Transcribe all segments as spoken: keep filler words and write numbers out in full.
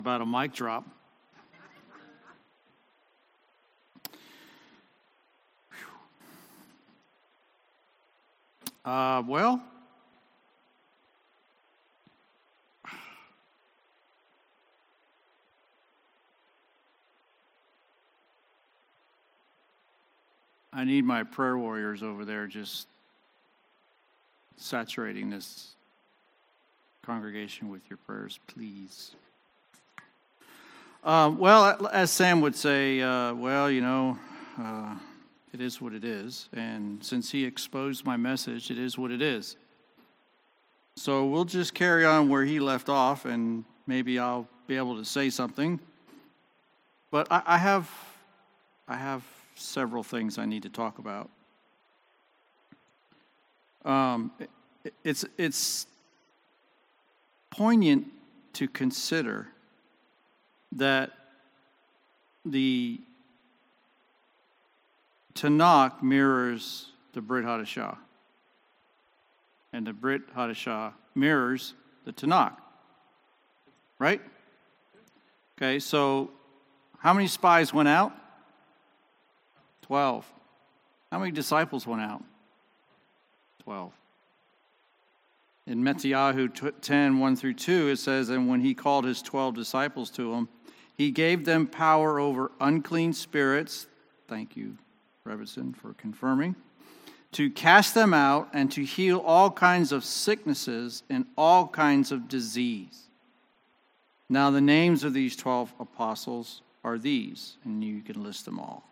About a mic drop. Uh, well, I need my prayer warriors over there just saturating this congregation with your prayers, please. Um, well, as Sam would say, uh, well, you know, uh, it is what it is. And since he exposed my message, it is what it is. So we'll just carry on where he left off, and maybe I'll be able to say something. But I, I have, I have several things I need to talk about. Um, it, it's it's poignant to consider that the Tanakh mirrors the Brit Hadashah, and the Brit Hadashah mirrors the Tanakh, right? Okay, so how many spies went out? Twelve. How many disciples went out? Twelve. In Matthew ten, one through two, it says, and when he called his twelve disciples to him, he gave them power over unclean spirits, thank you, Rebison, for confirming, to cast them out and to heal all kinds of sicknesses and all kinds of disease. Now the names of these twelve apostles are these, and you can list them all.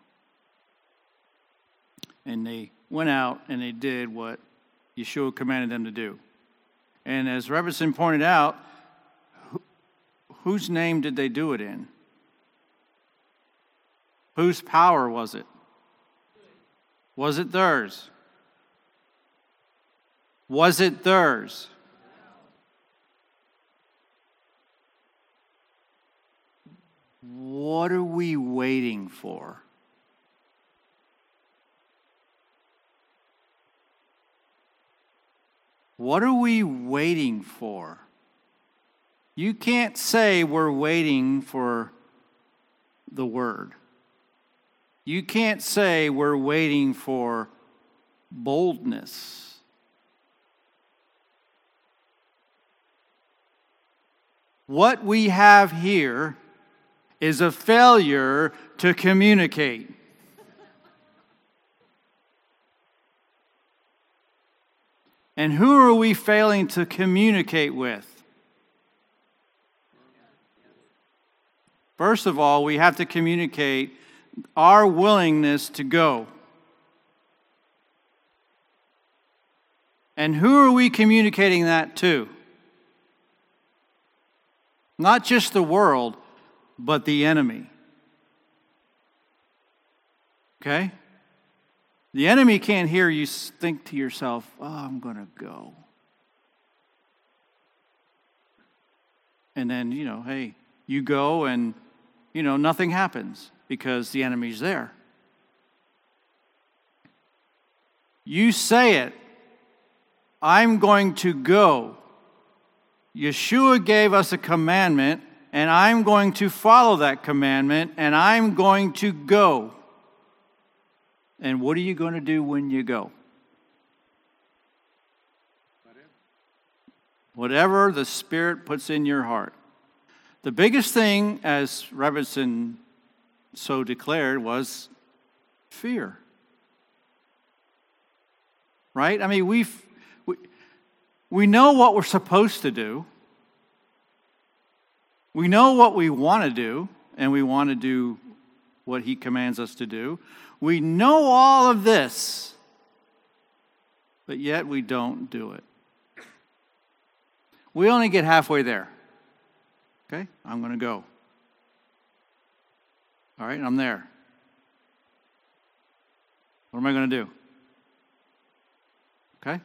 And they went out and they did what Yeshua commanded them to do. And as Rebison pointed out, wh- whose name did they do it in? Whose power was it? Was it theirs? Was it theirs? What are we waiting for? What are we waiting for? You can't say we're waiting for the word. You can't say we're waiting for boldness. What we have here is a failure to communicate. And who are we failing to communicate with? First of all, we have to communicate our willingness to go. And who are we communicating that to? Not just the world, but the enemy. Okay? The enemy can't hear you think to yourself, oh, I'm going to go. And then, you know, hey, you go and, you know, nothing happens because the enemy's there. You say it, I'm going to go. Yeshua gave us a commandment, and I'm going to follow that commandment, and I'm going to go. And what are you going to do when you go? Whatever the Spirit puts in your heart. The biggest thing, as Rebison so declared, was fear. Right? I mean, we've, we we know what we're supposed to do. We know what we want to do, and we want to do what He commands us to do. We know all of this, but yet we don't do it. We only get halfway there. Okay, I'm going to go. All right, I'm there. What am I going to do? Okay?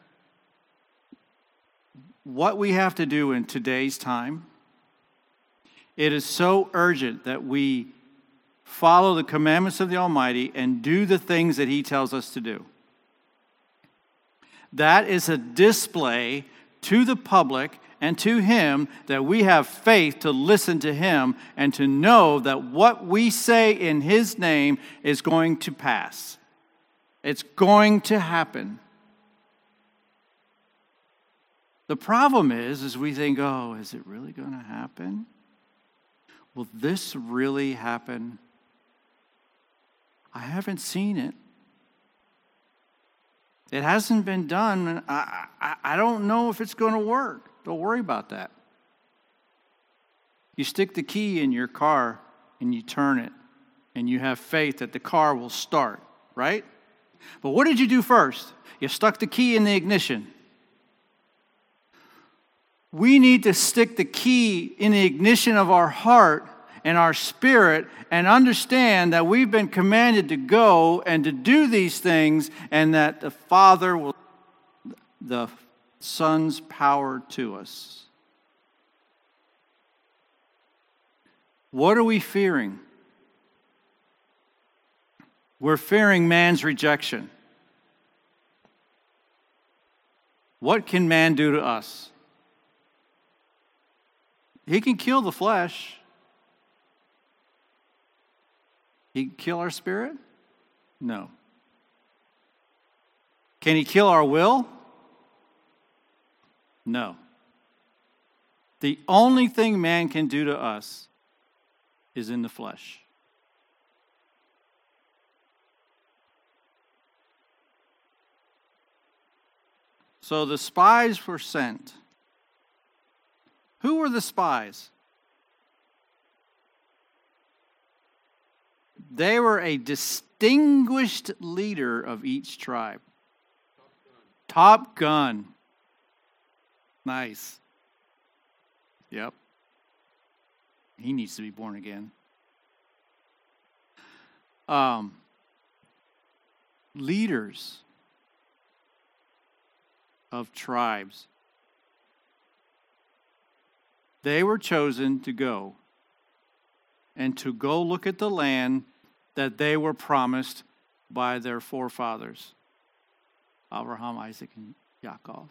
What we have to do in today's time, it is so urgent that we follow the commandments of the Almighty and do the things that He tells us to do. That is a display to the public and to him, that we have faith to listen to him and to know that what we say in his name is going to pass. It's going to happen. The problem is, is we think, oh, is it really going to happen? Will this really happen? I haven't seen it. It hasn't been done, and I, I, I don't know if it's going to work. Don't worry about that. You stick the key in your car and you turn it, and you have faith that the car will start, right? But what did you do first? You stuck the key in the ignition. We need to stick the key in the ignition of our heart and our spirit and understand that we've been commanded to go and to do these things, and that the Father will, the Son's power to us. What are we fearing? We're fearing man's rejection. What can man do to us? He can kill the flesh. He can kill our spirit? No. Can he kill our will? No. The only thing man can do to us is in the flesh. So the spies were sent. Who were the spies? They were a distinguished leader of each tribe. Top gun. Top gun. Nice. Yep. He needs to be born again. Um, leaders of tribes. They were chosen to go and to go look at the land that they were promised by their forefathers, Abraham, Isaac, and Yaakov.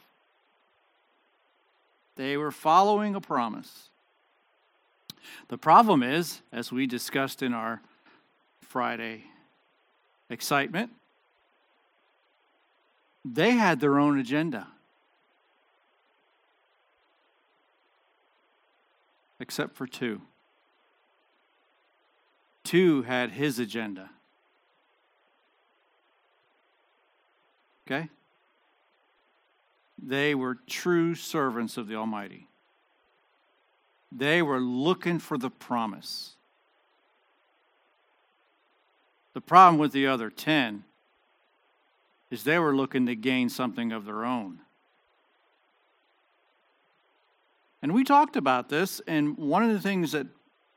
They were following a promise. The problem is, as we discussed in our Friday excitement, they had their own agenda. Except for two. Two had his agenda. Okay? They were true servants of the Almighty. They were looking for the promise. The problem with the other ten is they were looking to gain something of their own. And we talked about this, and one of the things that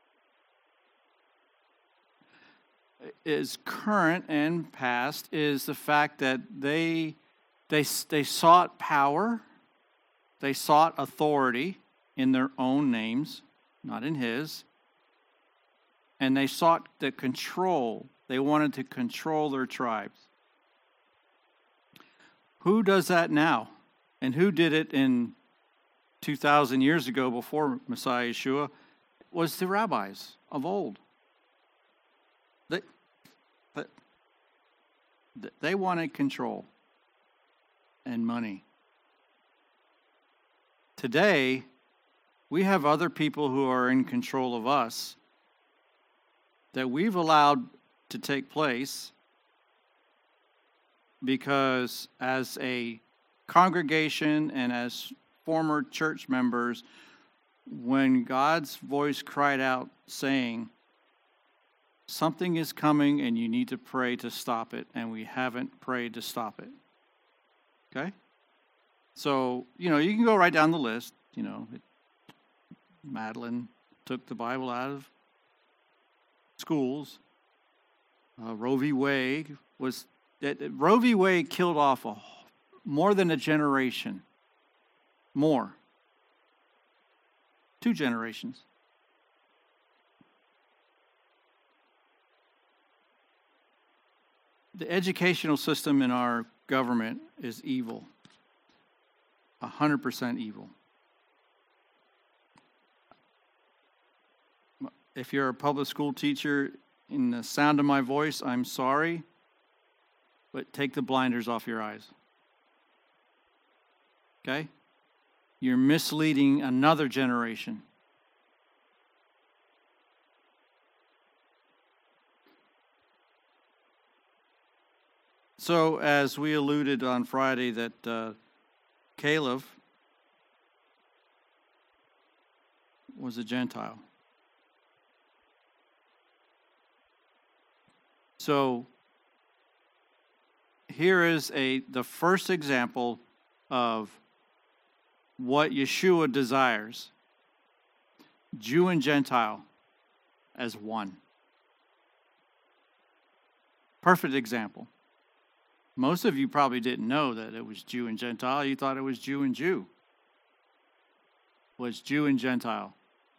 is current and past is the fact that they they they sought power, they sought authority in their own names, not in his, and they sought the control. They wanted to control their tribes. Who does that now? And who did it in two thousand years ago before Messiah Yeshua? Was the rabbis of old. They, they wanted control and money. Today, we have other people who are in control of us that we've allowed to take place because as a congregation and as former church members, when God's voice cried out saying, something is coming and you need to pray to stop it, and we haven't prayed to stop it. Okay? So, you know, you can go right down the list. You know, it, Madeline took the Bible out of schools. Uh, Roe v. Wade was, that Roe v. Wade killed off a, more than a generation. More. Two generations. The educational system in our government is evil. A hundred percent evil. if you're a public school teacher, in the sound of my voice, I'm sorry, but take the blinders off your eyes. Okay? You're misleading another generation. So, as we alluded on Friday, that uh, Caleb was a Gentile. So, here is a the first example of what Yeshua desires. Jew and Gentile as one. Perfect example. Most of you probably didn't know that it was Jew and Gentile. You thought it was Jew and Jew. It was Jew and Gentile.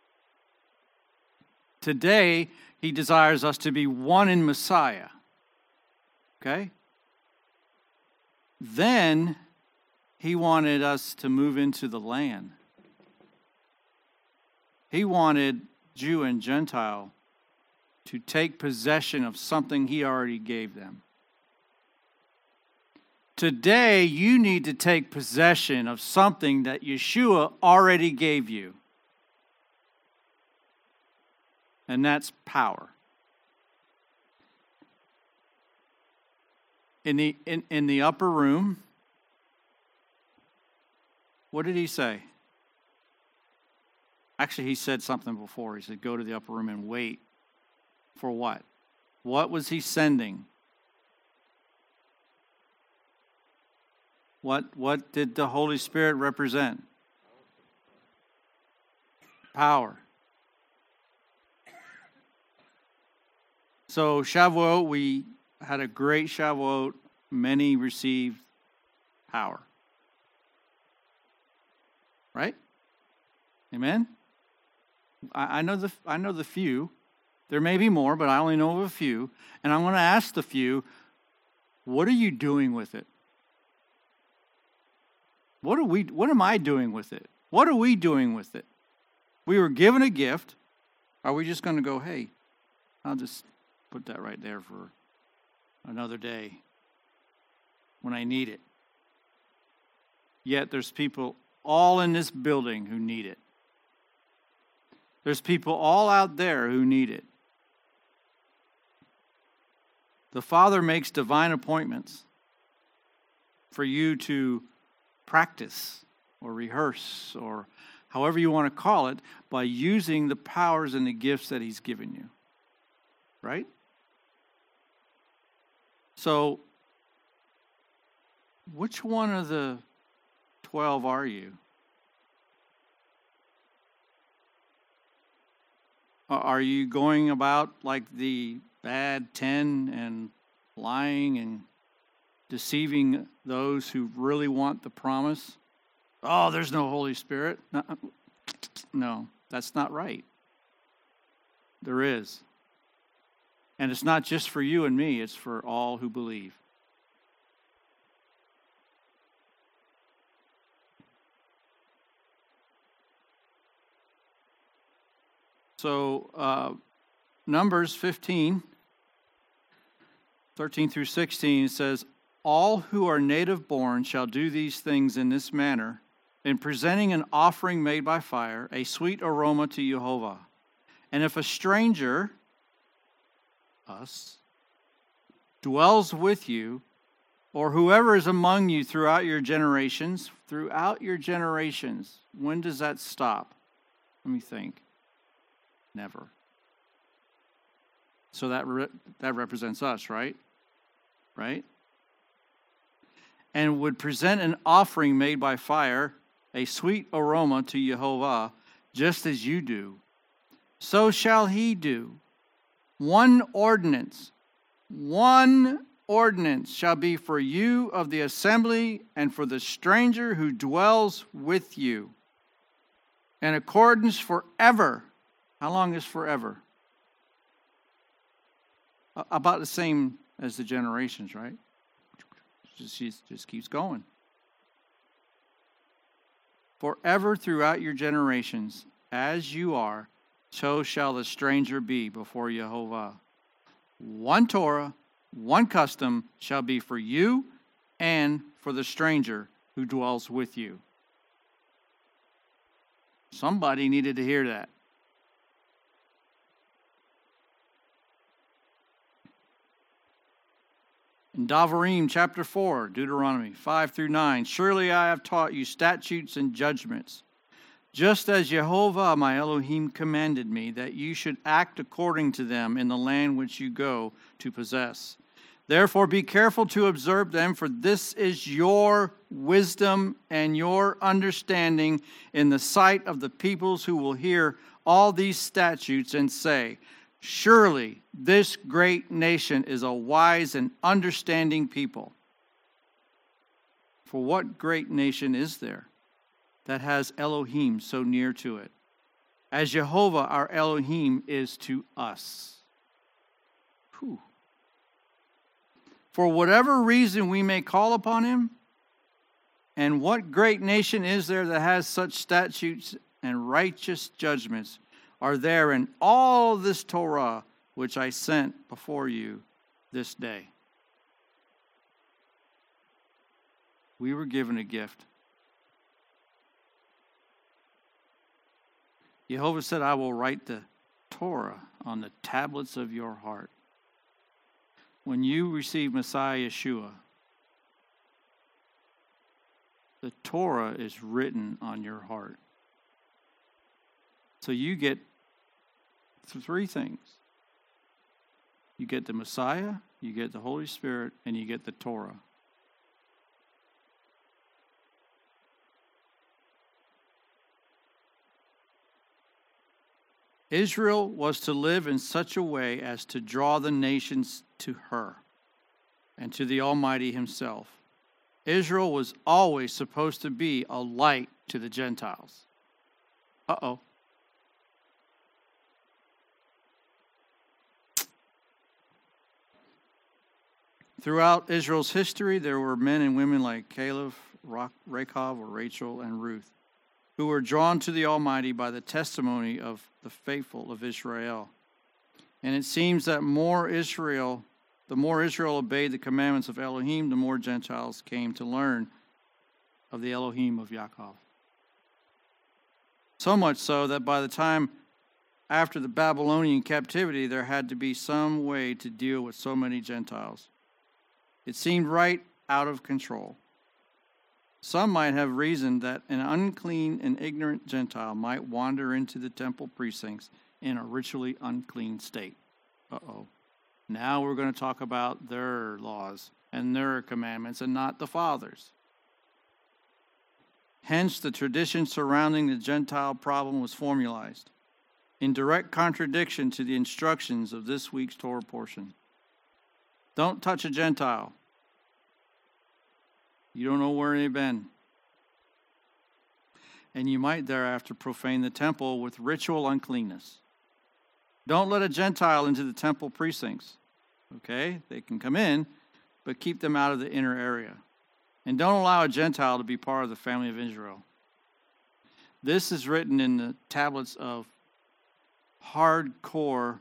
Today, he desires us to be one in Messiah. Okay? Then, he wanted us to move into the land. He wanted Jew and Gentile to take possession of something he already gave them. Today, you need to take possession of something that Yeshua already gave you. And that's power. In the, in, in the upper room, what did he say? Actually, he said something before. He said, go to the upper room and wait. For what? What was he sending? What, what did the Holy Spirit represent? Power. So Shavuot, we had a great Shavuot. Many received power. Right? Amen? I, I know the I know the few. There may be more, but I only know of a few. And I'm going to ask the few, what are you doing with it? What are we what am I doing with it? What are we doing with it? We were given a gift. Are we just going to go, hey, I'll just put that right there for another day when I need it? Yet there's people all in this building who need it. There's people all out there who need it. The Father makes divine appointments for you to practice or rehearse or however you want to call it by using the powers and the gifts that He's given you. Right? So, which one of the twelve are you? Are you going about like the bad ten and lying and deceiving those who really want the promise? Oh, there's no Holy Spirit. No, that's not right. There is. And it's not just for you and me, it's for all who believe. So, uh, Numbers fifteen, thirteen through sixteen says, all who are native born shall do these things in this manner, in presenting an offering made by fire, a sweet aroma to Jehovah. And if a stranger, us, dwells with you, or whoever is among you throughout your generations, throughout your generations, when does that stop? Let me think. Never. So that re- that represents us, right? Right? And would present an offering made by fire, a sweet aroma to Jehovah, just as you do. So shall he do. One ordinance, one ordinance shall be for you of the assembly and for the stranger who dwells with you. In accordance forever. How long is forever? About the same as the generations, right? Just, just keeps going. Forever throughout your generations, as you are, so shall the stranger be before Jehovah. One Torah, one custom shall be for you and for the stranger who dwells with you. Somebody needed to hear that. In Davarim chapter four, Deuteronomy five through nine, surely I have taught you statutes and judgments, just as Jehovah my Elohim commanded me, that you should act according to them in the land which you go to possess. Therefore be careful to observe them, for this is your wisdom and your understanding in the sight of the peoples who will hear all these statutes and say, surely this great nation is a wise and understanding people. For what great nation is there that has Elohim so near to it, as Jehovah our Elohim is to us? Whew. For whatever reason we may call upon him, and what great nation is there that has such statutes and righteous judgments are there in all this Torah which I sent before you this day? We were given a gift. Jehovah said, I will write the Torah on the tablets of your heart. When you receive Messiah Yeshua, the Torah is written on your heart. So you get three things. You get the Messiah, you get the Holy Spirit, and you get the Torah. Israel was to live in such a way as to draw the nations to her and to the Almighty himself. Israel was always supposed to be a light to the Gentiles. Uh-oh. Throughout Israel's history, there were men and women like Caleb, Rechab, or Rachel, and Ruth, who were drawn to the Almighty by the testimony of the faithful of Israel. And it seems that more Israel, the more Israel obeyed the commandments of Elohim, the more Gentiles came to learn of the Elohim of Yaakov. So much so that by the time after the Babylonian captivity, there had to be some way to deal with so many Gentiles. It seemed right out of control. Some might have reasoned that an unclean and ignorant Gentile might wander into the temple precincts in a ritually unclean state. Uh-oh. Now we're going to talk about their laws and their commandments and not the Father's. Hence, the tradition surrounding the Gentile problem was formalized in direct contradiction to the instructions of this week's Torah portion. Don't touch a Gentile. You don't know where they've been. And you might thereafter profane the temple with ritual uncleanness. Don't let a Gentile into the temple precincts. Okay? They can come in, but keep them out of the inner area. And don't allow a Gentile to be part of the family of Israel. This is written in the tablets of hardcore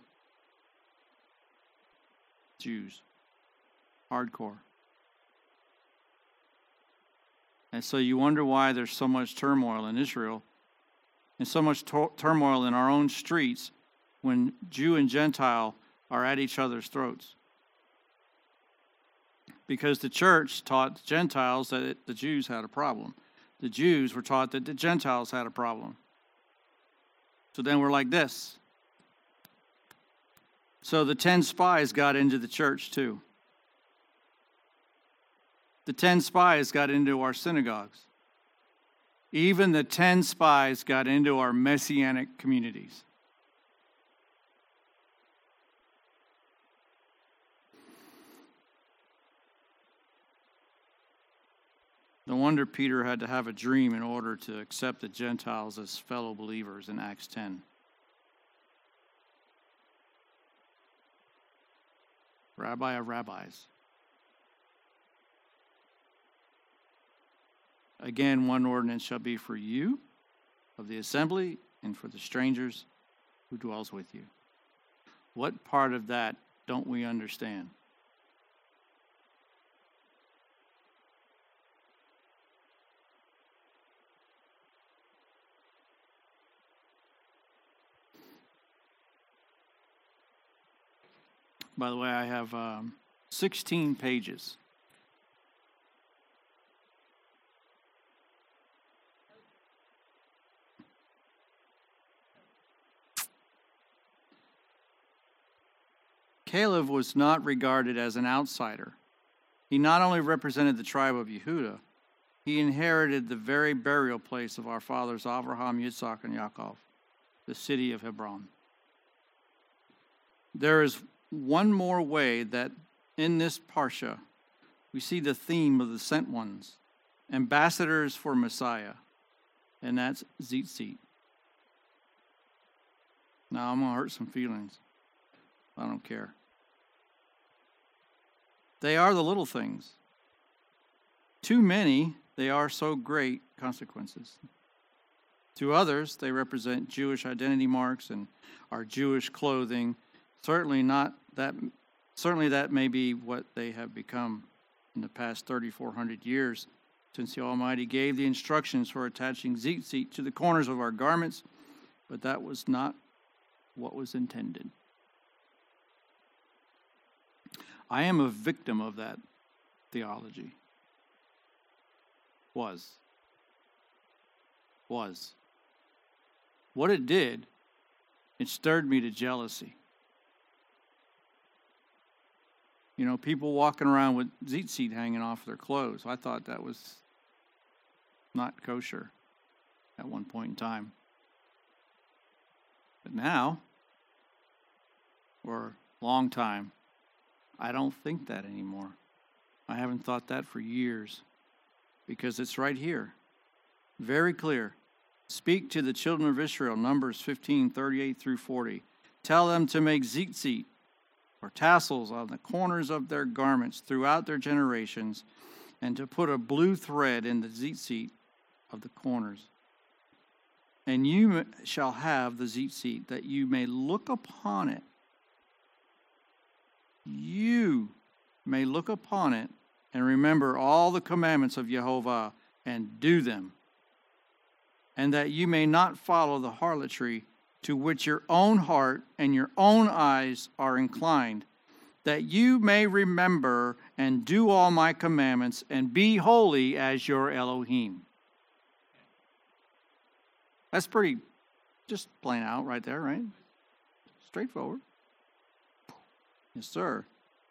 Jews. Hardcore. And so you wonder why there's so much turmoil in Israel and so much to- turmoil in our own streets when Jew and Gentile are at each other's throats. Because the church taught the Gentiles that it, the Jews had a problem. The Jews were taught that the Gentiles had a problem. So then we're like this. So the ten spies got into the church too. The ten spies got into our synagogues. Even the ten spies got into our messianic communities. No wonder Peter had to have a dream in order to accept the Gentiles as fellow believers in Acts ten. Rabbi of rabbis. Again, one ordinance shall be for you of the assembly and for the strangers who dwells with you. What part of that don't we understand? By the way, I have um, sixteen pages. Caleb was not regarded as an outsider. He not only represented the tribe of Yehudah, he inherited the very burial place of our fathers Abraham, Yitzhak, and Yaakov, the city of Hebron. There is one more way that in this parsha we see the theme of the sent ones, ambassadors for Messiah, and that's Tzitzit. Now I'm going to hurt some feelings. I don't care. They are the little things. Too many, they are so great consequences. To others, they represent Jewish identity marks and our Jewish clothing. Certainly not that. Certainly that may be what they have become in the past thirty-four hundred years, since the Almighty gave the instructions for attaching tzitzit to the corners of our garments, but that was not what was intended. I am a victim of that theology. Was. Was. What it did, it stirred me to jealousy. You know, people walking around with tzitzit hanging off their clothes. I thought that was not kosher at one point in time. But now, for a long time, I don't think that anymore. I haven't thought that for years because it's right here. Very clear. Speak to the children of Israel, Numbers fifteen, thirty-eight through forty. Tell them to make tzitzit, or tassels, on the corners of their garments throughout their generations, and to put a blue thread in the tzitzit of the corners. And you shall have the tzitzit, that you may look upon it. You may look upon it and remember all the commandments of Jehovah and do them, and that you may not follow the harlotry to which your own heart and your own eyes are inclined, that you may remember and do all my commandments and be holy as your Elohim. That's pretty, just plain out right there, right? Straightforward. Yes, sir.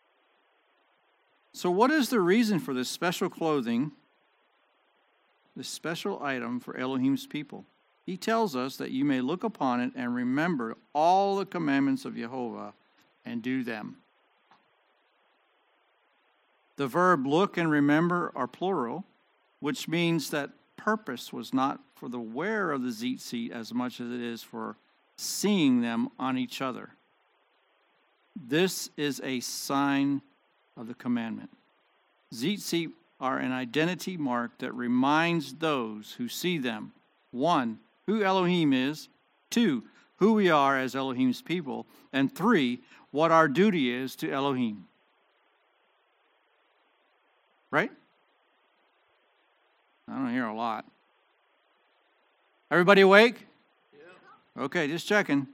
So what is the reason for this special clothing, this special item for Elohim's people? He tells us that you may look upon it and remember all the commandments of Jehovah and do them. The verb look and remember are plural, which means that purpose was not for the wearer of the tzitzit as much as it is for seeing them on each other. This is a sign of the commandment. Tzitzit are an identity mark that reminds those who see them, one, who Elohim is, two, who we are as Elohim's people, and three, what our duty is to Elohim. Right? I don't hear a lot. Everybody awake? Yeah. Okay, just checking.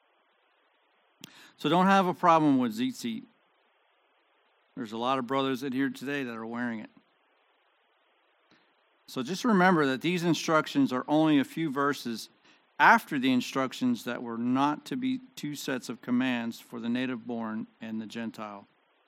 So don't have a problem with tzitzit. There's a lot of brothers in here today that are wearing it. So just remember that these instructions are only a few verses after the instructions that were not to be two sets of commands for the native born and the Gentile.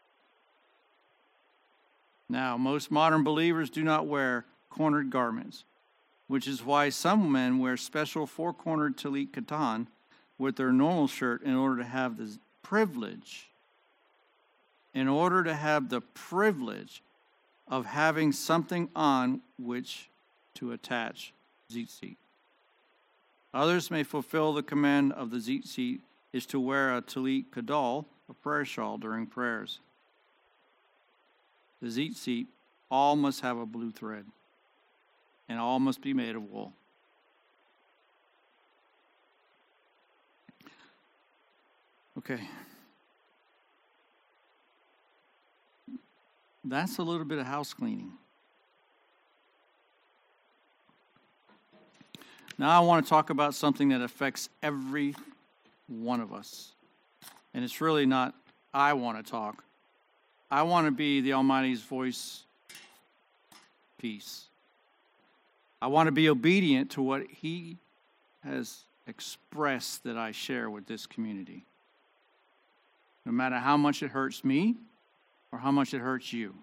Now, most modern believers do not wear cornered garments, which is why some men wear special four-cornered talit katan with their normal shirt in order to have the privilege, in order to have the privilege of having something on which to attach tzitzit. Others may fulfill the command of the tzitzit is to wear a talit kadal, a prayer shawl, during prayers. The tzitzit all must have a blue thread, and all must be made of wool. Okay. That's a little bit of house cleaning. Now I want to talk about something that affects every one of us. And it's really not I want to talk. I want to be the Almighty's voice piece. I want to be obedient to what He has expressed that I share with this community. No matter how much it hurts me or how much it hurts you.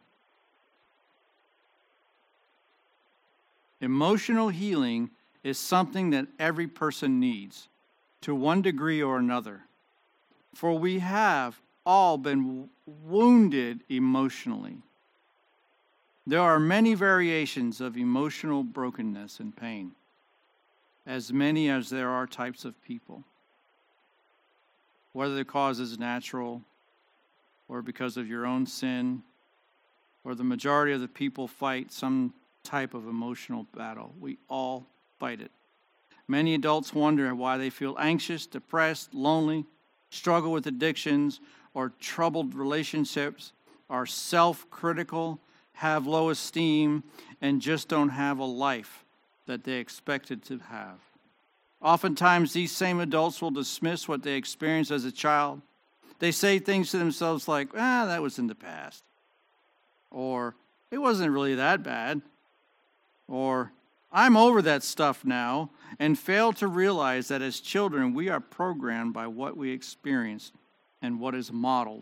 Emotional healing is something that every person needs to one degree or another. For we have all been wounded emotionally. There are many variations of emotional brokenness and pain, as many as there are types of people. Whether the cause is natural or because of your own sin, or the majority of the people fight some type of emotional battle. We all fight it. Many adults wonder why they feel anxious, depressed, lonely, struggle with addictions, or troubled relationships, are self-critical, have low esteem, and just don't have a life that they expected to have. Oftentimes, these same adults will dismiss what they experienced as a child. They say things to themselves like, ah, that was in the past. Or, it wasn't really that bad. Or, I'm over that stuff now, and fail to realize that as children, we are programmed by what we experience and what is modeled.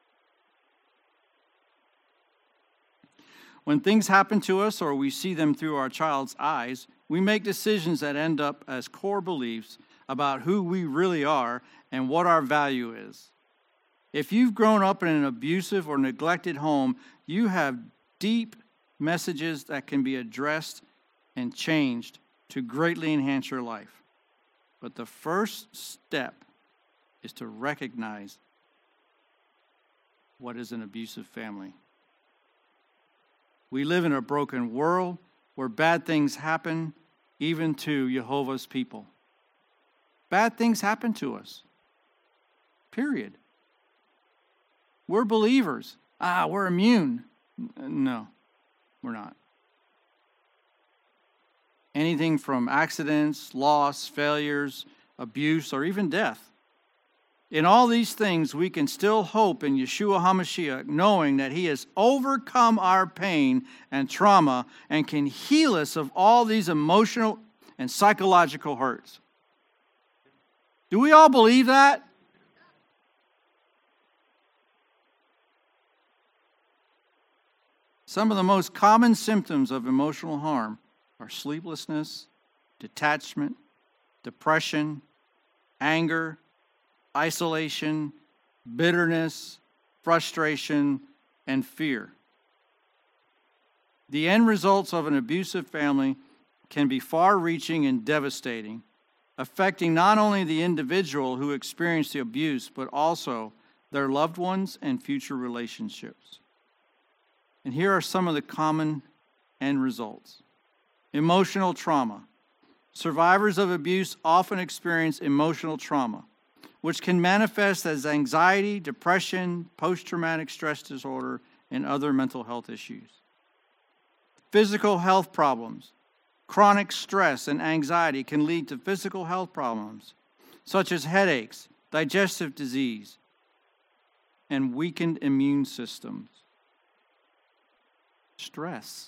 When things happen to us or we see them through our child's eyes, we make decisions that end up as core beliefs about who we really are and what our value is. If you've grown up in an abusive or neglected home, you have deep messages that can be addressed and changed to greatly enhance your life. But the first step is to recognize what is an abusive family. We live in a broken world where bad things happen, even to Jehovah's people. Bad things happen to us. Period. We're believers. Ah, we're immune. No, we're not. Anything from accidents, loss, failures, abuse, or even death. In all these things, we can still hope in Yeshua HaMashiach, knowing that He has overcome our pain and trauma and can heal us of all these emotional and psychological hurts. Do we all believe that? Some of the most common symptoms of emotional harm are sleeplessness, detachment, depression, anger, isolation, bitterness, frustration, and fear. The end results of an abusive family can be far-reaching and devastating, affecting not only the individual who experienced the abuse, but also their loved ones and future relationships. And here are some of the common end results. Emotional trauma. Survivors of abuse often experience emotional trauma, which can manifest as anxiety, depression, post-traumatic stress disorder, and other mental health issues. Physical health problems. Chronic stress and anxiety can lead to physical health problems, such as headaches, digestive disease, and weakened immune systems. Stress.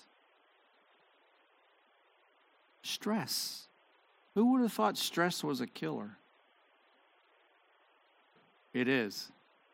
Stress. Who would have thought stress was a killer? It is.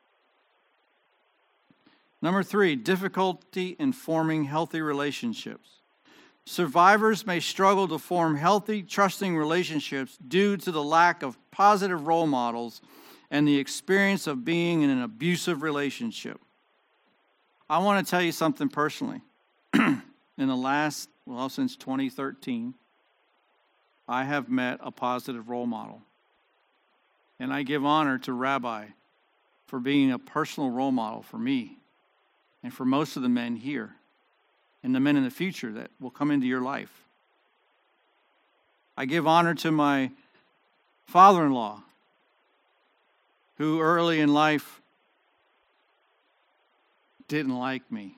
Number three, difficulty in forming healthy relationships. Survivors may struggle to form healthy, trusting relationships due to the lack of positive role models and the experience of being in an abusive relationship. I want to tell you something personally. In the last, well, since twenty thirteen, I have met a positive role model. And I give honor to Rabbi for being a personal role model for me and for most of the men here and the men in the future that will come into your life. I give honor to my father-in-law, who early in life didn't like me.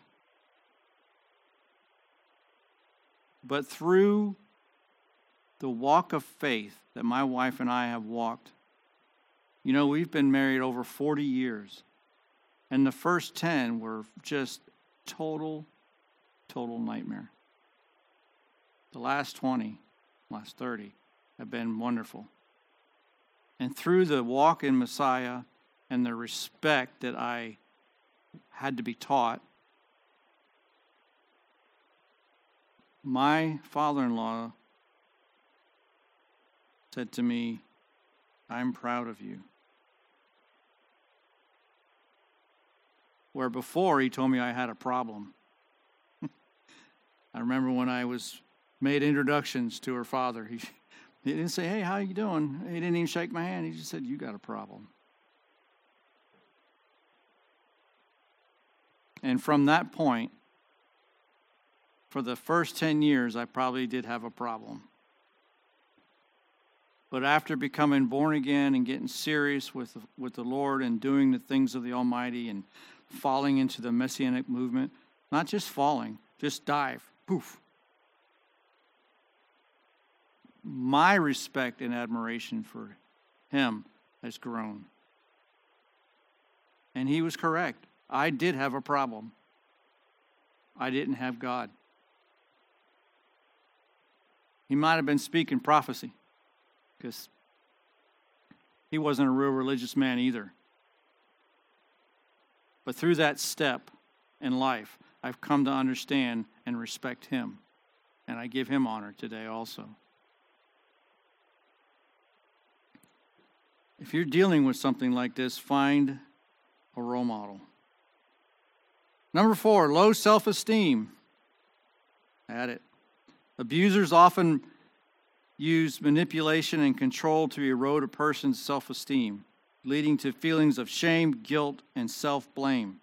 But through the walk of faith that my wife and I have walked, you know, we've been married over forty years. And the first ten were just total, total nightmare. The last twenty, last thirty, have been wonderful. And through the walk in Messiah and the respect that I had to be taught, my father-in-law said to me, "I'm proud of you." Where before he told me I had a problem. I remember when I was made introductions to her father. He, he didn't say, "Hey, how you doing?" He didn't even shake my hand. He just said, "You got a problem." And from that point, for the first ten years, I probably did have a problem. But after becoming born again and getting serious with, with the Lord and doing the things of the Almighty and falling into the Messianic movement, not just falling, just dive, poof. My respect and admiration for him has grown. And he was correct. I did have a problem. I didn't have God. He might have been speaking prophecy, because he wasn't a real religious man either. But through that step in life, I've come to understand and respect him. And I give him honor today also. If you're dealing with something like this, find a role model. Number four, low self-esteem. Add it. Abusers often use manipulation and control to erode a person's self-esteem, leading to feelings of shame, guilt, and self-blame.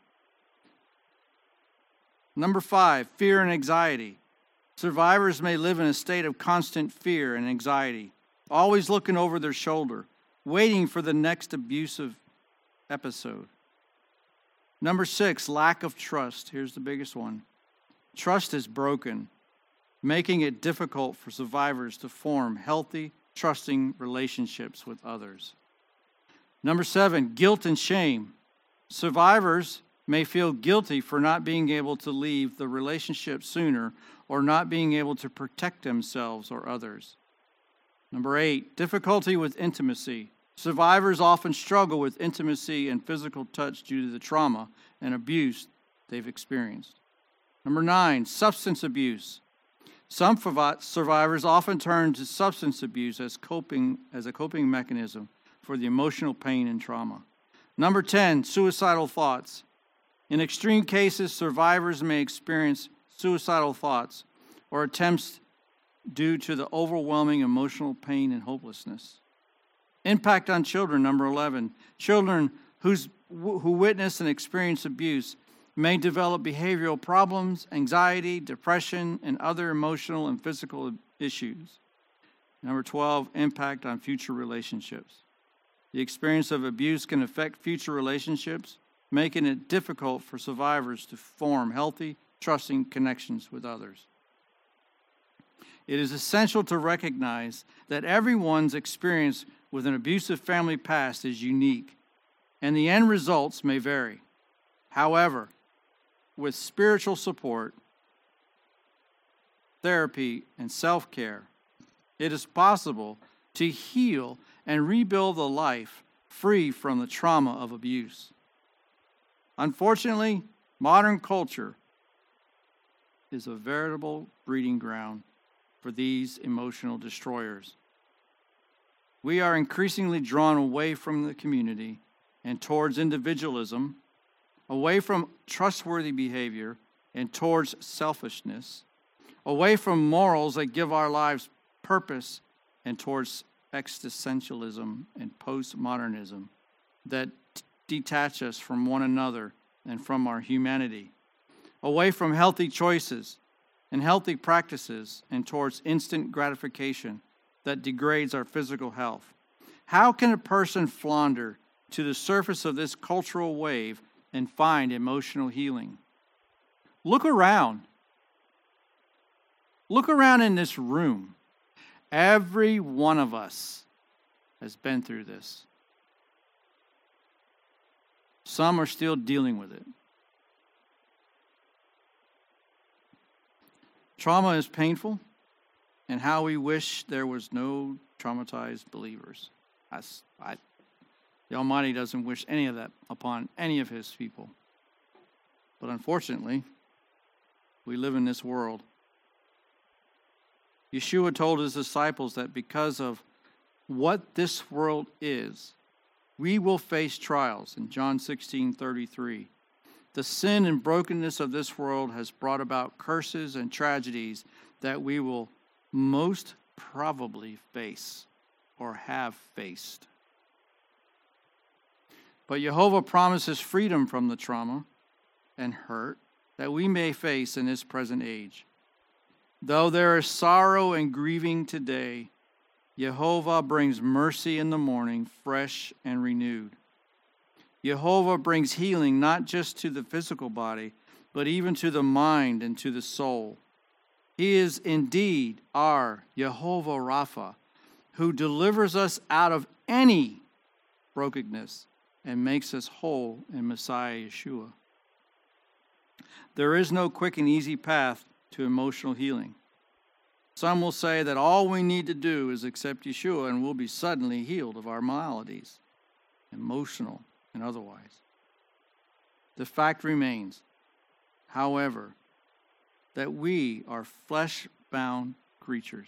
Number five, fear and anxiety. Survivors may live in a state of constant fear and anxiety, always looking over their shoulder, waiting for the next abusive episode. Number six, lack of trust. Here's the biggest one. Trust is broken, making it difficult for survivors to form healthy, trusting relationships with others. Number seven, guilt and shame. Survivors may feel guilty for not being able to leave the relationship sooner or not being able to protect themselves or others. Number eight, difficulty with intimacy. Survivors often struggle with intimacy and physical touch due to the trauma and abuse they've experienced. Number nine, substance abuse. Some survivors often turn to substance abuse as coping as a coping mechanism for the emotional pain and trauma. Number ten, suicidal thoughts. In extreme cases, survivors may experience suicidal thoughts or attempts due to the overwhelming emotional pain and hopelessness. Impact on children, number eleven. Children who's, who witness and experience abuse may develop behavioral problems, anxiety, depression, and other emotional and physical issues. Number twelve, impact on future relationships. The experience of abuse can affect future relationships, making it difficult for survivors to form healthy, trusting connections with others. It is essential to recognize that everyone's experience with an abusive family past is unique, and the end results may vary. However, with spiritual support, therapy, and self-care, it is possible to heal and rebuild a life free from the trauma of abuse. Unfortunately, modern culture is a veritable breeding ground for these emotional destroyers. We are increasingly drawn away from the community and towards individualism, away from trustworthy behavior and towards selfishness, away from morals that give our lives purpose and towards existentialism and postmodernism that t- detach us from one another and from our humanity, away from healthy choices and healthy practices and towards instant gratification that degrades our physical health. How can a person flounder to the surface of this cultural wave and find emotional healing. Look around. Look around in this room. Every one of us has been through this. Some are still dealing with it. Trauma is painful, and how we wish there was no traumatized believers. I, I, the Almighty doesn't wish any of that upon any of his people. But unfortunately, we live in this world. Yeshua told his disciples that because of what this world is, we will face trials in John sixteen thirty-three. The sin and brokenness of this world has brought about curses and tragedies that we will most probably face or have faced. But Jehovah promises freedom from the trauma and hurt that we may face in this present age. Though there is sorrow and grieving today, Jehovah brings mercy in the morning, fresh and renewed. Jehovah brings healing not just to the physical body, but even to the mind and to the soul. He is indeed our Jehovah Rapha, who delivers us out of any brokenness and makes us whole in Messiah Yeshua. There is no quick and easy path to emotional healing. Some will say that all we need to do is accept Yeshua and we'll be suddenly healed of our maladies, emotional and otherwise. The fact remains, however, that we are flesh-bound creatures.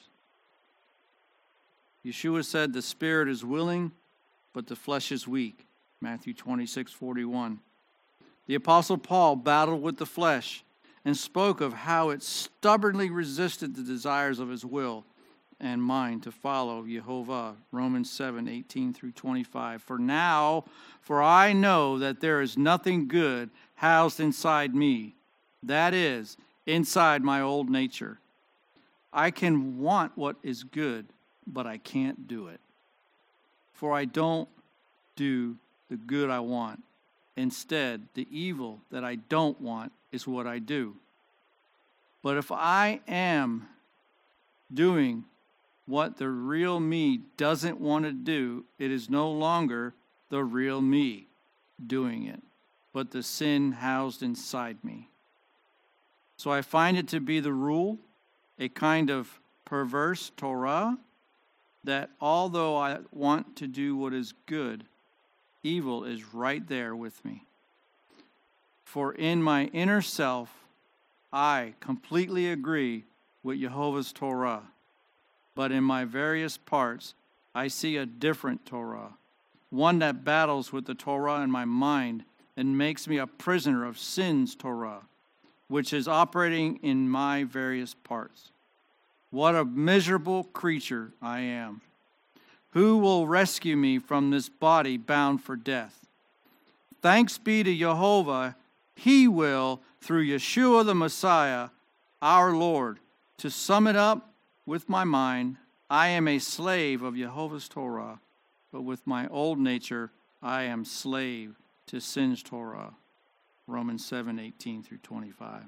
Yeshua said the spirit is willing, but the flesh is weak. Matthew twenty-six forty-one. The Apostle Paul battled with the flesh and spoke of how it stubbornly resisted the desires of his will and mind to follow Jehovah. Romans seven eighteen through twenty-five. For now, for I know that there is nothing good housed inside me, that is, inside my old nature. I can want what is good, but I can't do it. For I don't do the good I want. Instead, the evil that I don't want is what I do. But if I am doing what the real me doesn't want to do, it is no longer the real me doing it, but the sin housed inside me. So I find it to be the rule, a kind of perverse Torah, that although I want to do what is good, evil is right there with me. For in my inner self, I completely agree with Jehovah's Torah, but in my various parts, I see a different Torah, one that battles with the Torah in my mind and makes me a prisoner of sin's Torah, which is operating in my various parts. What a miserable creature I am. Who will rescue me from this body bound for death? Thanks be to Jehovah, he will, through Yeshua the Messiah, our Lord. To sum it up with my mind, I am a slave of Jehovah's Torah, but with my old nature, I am slave to sin's Torah. Romans seven eighteen through twenty-five.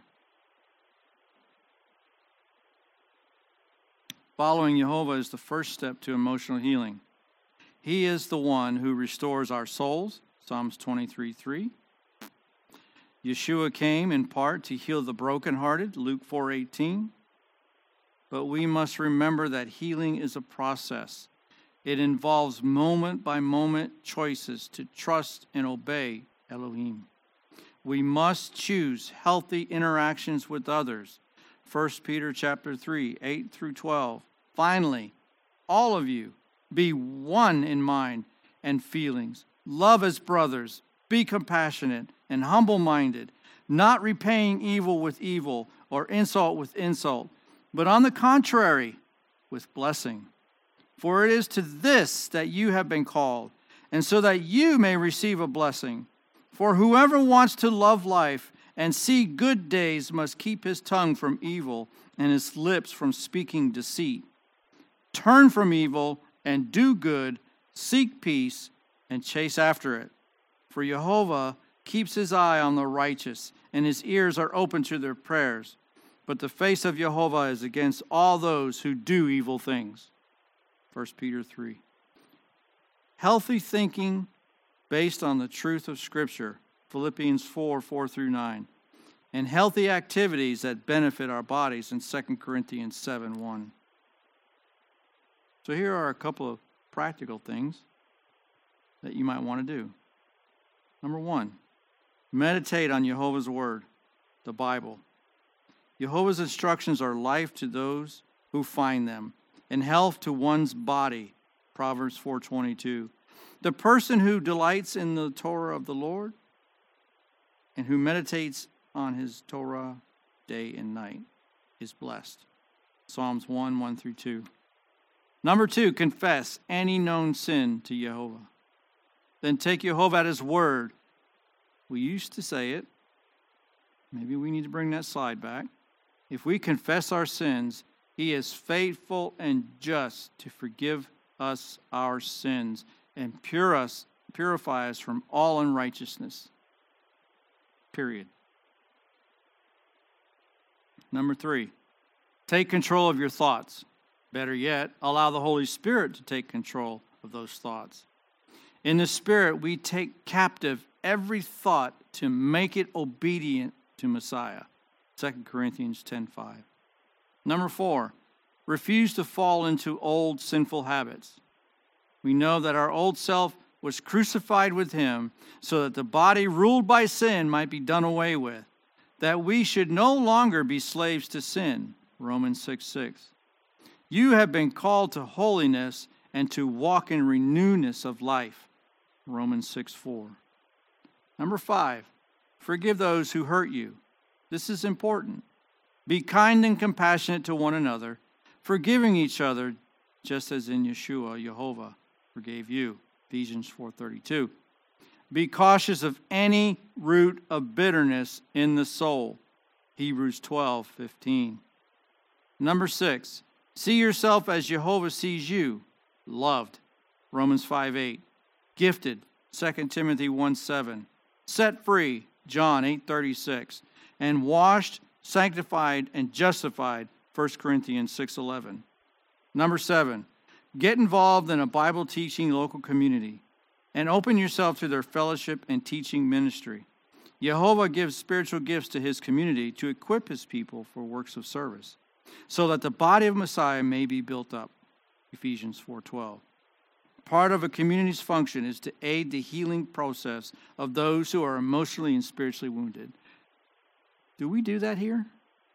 Following Jehovah is the first step to emotional healing. He is the one who restores our souls, Psalms twenty-three three. Yeshua came in part to heal the brokenhearted, Luke four eighteen. But we must remember that healing is a process. It involves moment-by-moment choices to trust and obey Elohim. We must choose healthy interactions with others. First Peter chapter three, eight through twelve. Finally, all of you, be one in mind and feelings. Love as brothers. Be compassionate and humble-minded, not repaying evil with evil or insult with insult, but on the contrary, with blessing. For it is to this that you have been called, and so that you may receive a blessing. For whoever wants to love life and see good days must keep his tongue from evil and his lips from speaking deceit. Turn from evil and do good, seek peace and chase after it. For Jehovah keeps his eye on the righteous, and his ears are open to their prayers. But the face of Jehovah is against all those who do evil things. First Peter three. Healthy thinking based on the truth of Scripture. Philippians four, four through nine. And healthy activities that benefit our bodies in Second Corinthians seven, one. So here are a couple of practical things that you might want to do. Number one, meditate on Jehovah's Word, the Bible. Jehovah's instructions are life to those who find them, and health to one's body. Proverbs four twenty-two. The person who delights in the Torah of the Lord and who meditates on his Torah day and night is blessed. Psalms one, one through two. Number two, confess any known sin to Jehovah. Then take Jehovah at his word. We used to say it. Maybe we need to bring that slide back. If we confess our sins, he is faithful and just to forgive us our sins and pure us, purify us from all unrighteousness. Period. Number three, take control of your thoughts. Better yet, allow the Holy Spirit to take control of those thoughts. In the Spirit, we take captive every thought to make it obedient to Messiah. Second Corinthians ten, five. Number four, refuse to fall into old sinful habits. We know that our old self was crucified with him so that the body ruled by sin might be done away with, that we should no longer be slaves to sin. Romans six, six. You have been called to holiness and to walk in renewness of life. Romans six, four. Number five, forgive those who hurt you. This is important. Be kind and compassionate to one another, forgiving each other, just as in Yeshua, Jehovah, forgave you. Ephesians four thirty-two. Be cautious of any root of bitterness in the soul. Hebrews twelve fifteen. Number six, see yourself as Jehovah sees you, loved. Romans five eight. Gifted. Second Timothy one seven. Set free. John eight thirty-six. And washed, sanctified, and justified. First Corinthians six eleven. Number seven, get involved in a Bible teaching local community and open yourself to their fellowship and teaching ministry. Jehovah gives spiritual gifts to his community to equip his people for works of service, so that the body of Messiah may be built up. Ephesians four twelve. Part of a community's function is to aid the healing process of those who are emotionally and spiritually wounded. Do we do that here?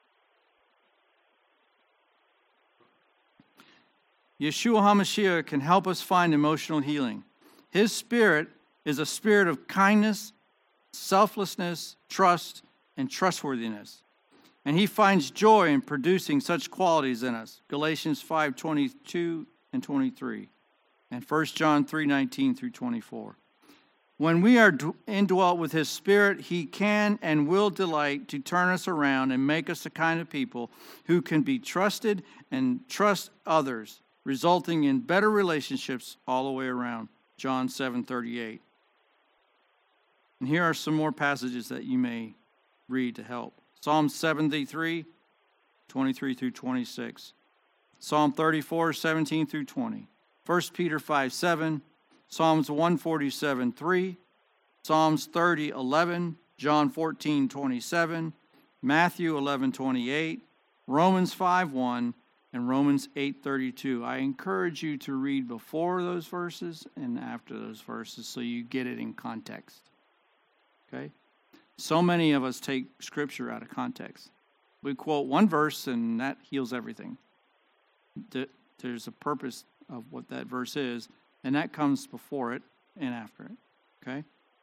Yeshua HaMashiach can help us find emotional healing. His spirit is a spirit of kindness, selflessness, trust, and trustworthiness. And he finds joy in producing such qualities in us. Galatians five twenty-two and twenty-three. And First John three nineteen through twenty-four. When we are indwelt with his spirit, he can and will delight to turn us around and make us the kind of people who can be trusted and trust others, resulting in better relationships all the way around. John seven thirty-eight. And here are some more passages that you may read to help. Psalm seventy-three, twenty-three through twenty-six. Psalm thirty-four, seventeen through twenty. First Peter five, seven. Psalms one forty-seven, three. Psalms thirty, eleven. John fourteen, twenty-seven. Matthew eleven, twenty-eight. Romans five, one. And Romans eight thirty-two. I encourage you to read before those verses and after those verses so you get it in context. Okay? So many of us take Scripture out of context. We quote one verse and that heals everything. There's a purpose of what that verse is, and that comes before it and after it. Okay?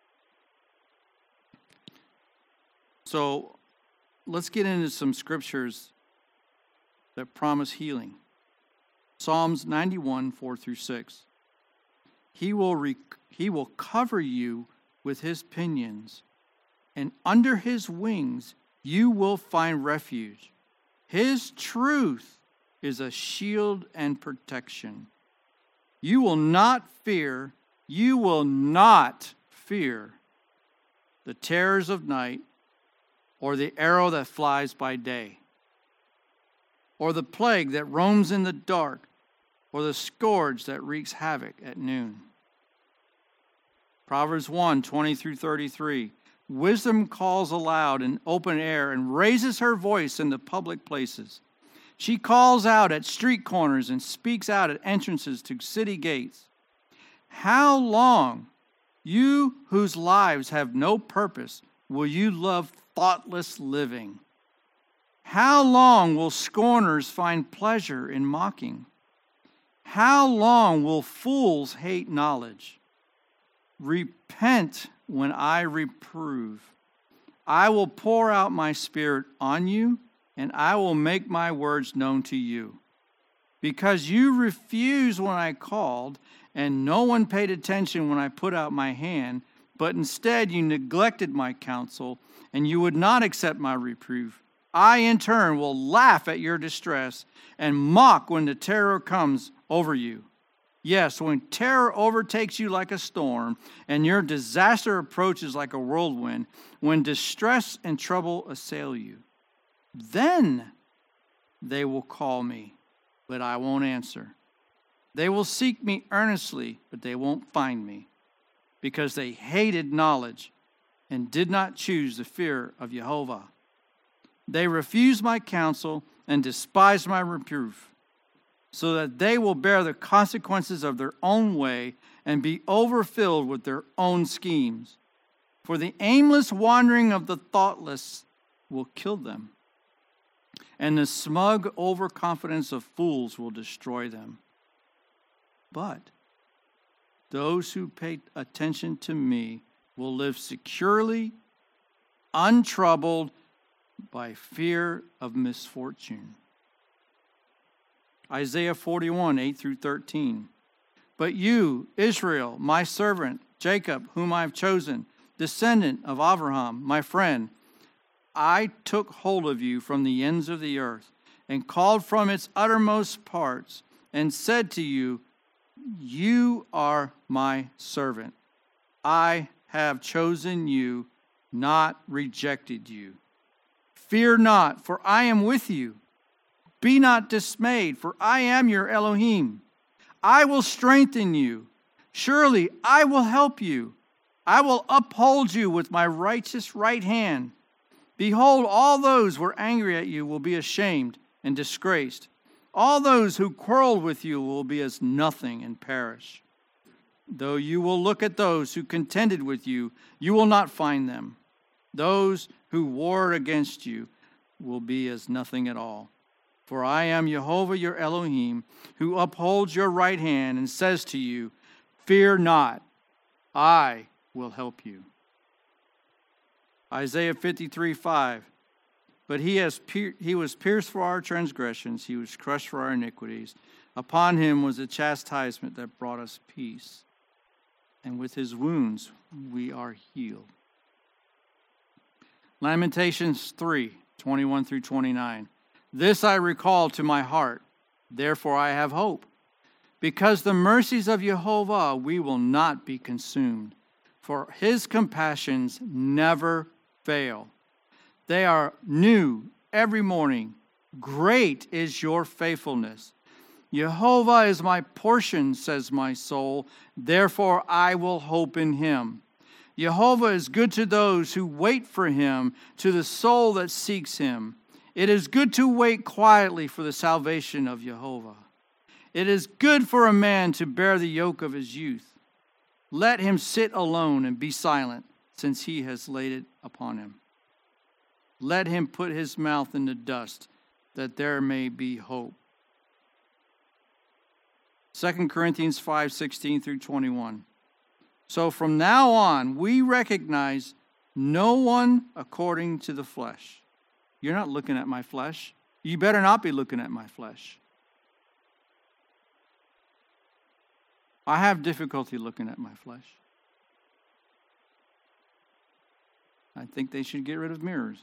So let's get into some scriptures that promise healing. Psalms ninety-one, four through six. He will, rec- he will cover you with his pinions, and under his wings you will find refuge. His truth is a shield and protection. You will not fear You will not fear the terrors of night, or the arrow that flies by day, or the plague that roams in the dark, or the scourge that wreaks havoc at noon. Proverbs one, twenty through thirty-three. Wisdom calls aloud in open air and raises her voice in the public places. She calls out at street corners and speaks out at entrances to city gates. How long, you whose lives have no purpose, will you love thoughtless living? How long will scorners find pleasure in mocking? How long will fools hate knowledge? Repent when I reprove. I will pour out my spirit on you, and I will make my words known to you. Because you refused when I called, and no one paid attention when I put out my hand, but instead you neglected my counsel, and you would not accept my reproof. I, in turn, will laugh at your distress and mock when the terror comes over you. Yes, when terror overtakes you like a storm, and your disaster approaches like a whirlwind, when distress and trouble assail you, then they will call me, but I won't answer. They will seek me earnestly, but they won't find me, because they hated knowledge and did not choose the fear of Jehovah. They refused my counsel and despised my reproof, so that they will bear the consequences of their own way and be overfilled with their own schemes. For the aimless wandering of the thoughtless will kill them, and the smug overconfidence of fools will destroy them. But those who pay attention to me will live securely, untroubled by fear of misfortune. Isaiah forty-one, eight through thirteen. But you, Israel, my servant, Jacob, whom I have chosen, descendant of Abraham, my friend, I took hold of you from the ends of the earth and called from its uttermost parts and said to you, you are my servant. I have chosen you, not rejected you. Fear not, for I am with you. Be not dismayed, for I am your Elohim. I will strengthen you. Surely I will help you. I will uphold you with my righteous right hand. Behold, all those who were angry at you will be ashamed and disgraced. All those who quarreled with you will be as nothing and perish. Though you will look at those who contended with you, you will not find them. Those who warred against you will be as nothing at all. For I am Jehovah your Elohim, who upholds your right hand and says to you, fear not, I will help you. Isaiah fifty-three, five. But he, has pier- he was pierced for our transgressions, he was crushed for our iniquities. Upon him was a chastisement that brought us peace, and with his wounds we are healed. Lamentations three, twenty-one through twenty-nine. This I recall to my heart, therefore I have hope. Because the mercies of Jehovah we will not be consumed, for his compassions never fail. They are new every morning. Great is your faithfulness. Jehovah is my portion, says my soul, therefore I will hope in him. Jehovah is good to those who wait for him, to the soul that seeks him. It is good to wait quietly for the salvation of Jehovah. It is good for a man to bear the yoke of his youth. Let him sit alone and be silent, since he has laid it upon him. Let him put his mouth in the dust, that there may be hope. Second Corinthians five, sixteen through twenty-one. So from now on, we recognize no one according to the flesh. You're not looking at my flesh. You better not be looking at my flesh. I have difficulty looking at my flesh. I think they should get rid of mirrors.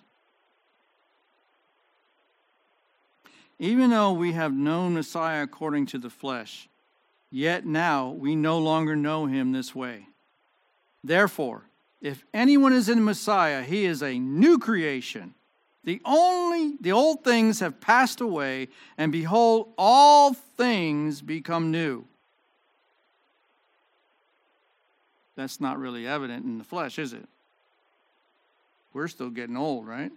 Even though we have known Messiah according to the flesh, Yet now we no longer know him this way. Therefore, if anyone is in Messiah, he is a new creation. The only the old things have passed away, and behold, all things become new. That's not really evident in the flesh, is it? We're still getting old, right?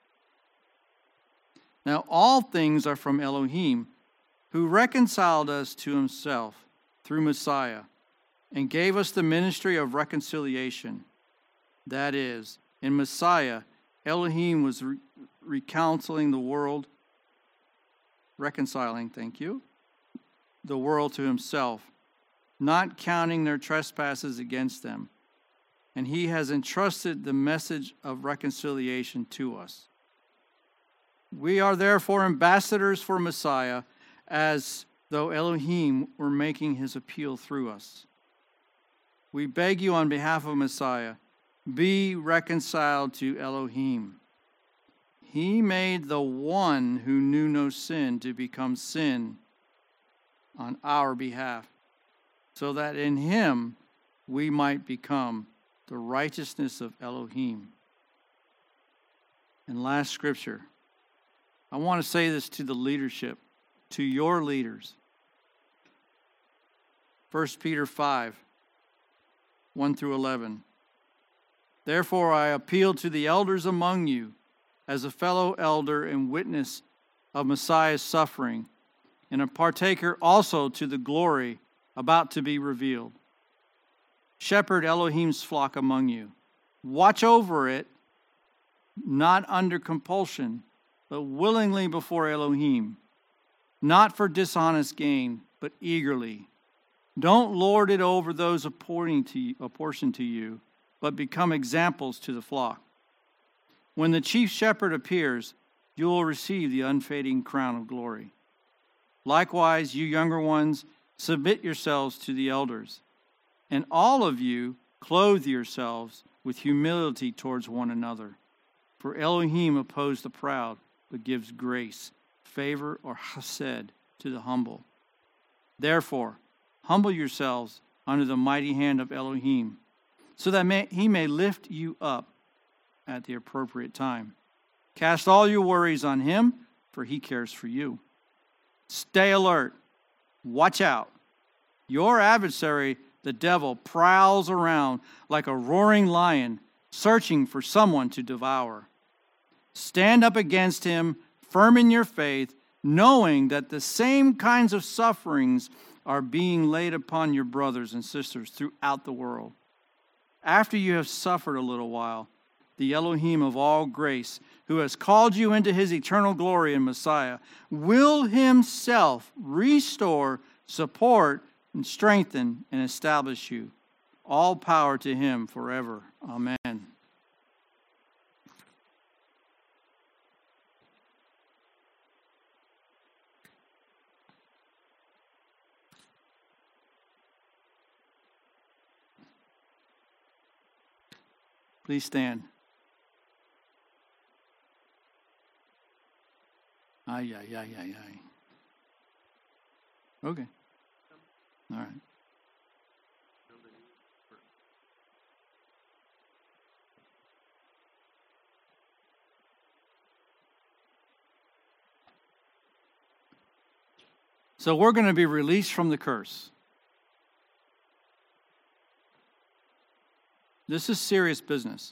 Now, all things are from Elohim, who reconciled us to himself through Messiah, and gave us the ministry of reconciliation. That is, in Messiah, Elohim was re- reconciling the world, reconciling, thank you, the world to himself, not counting their trespasses against them. And he has entrusted the message of reconciliation to us. We are therefore ambassadors for Messiah, as though Elohim were making his appeal through us. We beg you on behalf of Messiah, be reconciled to Elohim. He made the one who knew no sin to become sin on our behalf, so that in him we might become the righteousness of Elohim. And last scripture. I want to say this to the leadership, to your leaders. First Peter five, one through eleven. Therefore I appeal to the elders among you, as a fellow elder and witness of Messiah's suffering, and a partaker also to the glory about to be revealed. Shepherd Elohim's flock among you. Watch over it, not under compulsion, but willingly before Elohim, not for dishonest gain, but eagerly. Don't lord it over those apportioned to you, apportioned to you, but become examples to the flock. When the chief shepherd appears, you will receive the unfading crown of glory. Likewise, you younger ones, submit yourselves to the elders. And all of you, clothe yourselves with humility towards one another. For Elohim opposes the proud, but gives grace, favor, or chesed to the humble. Therefore, humble yourselves under the mighty hand of Elohim, so that may, he may lift you up at the appropriate time. Cast all your worries on him, for he cares for you. Stay alert. Watch out. Your adversary, the devil, prowls around like a roaring lion, searching for someone to devour. Stand up against him, firm in your faith, knowing that the same kinds of sufferings are being laid upon your brothers and sisters throughout the world. After you have suffered a little while, the Elohim of all grace, who has called you into his eternal glory in Messiah, will himself restore, support, and strengthen and establish you. All power to him forever. Amen. Please stand. Ay, ay, ay, ay, ay. Okay. All right. So we're going to be released from the curse. This is serious business.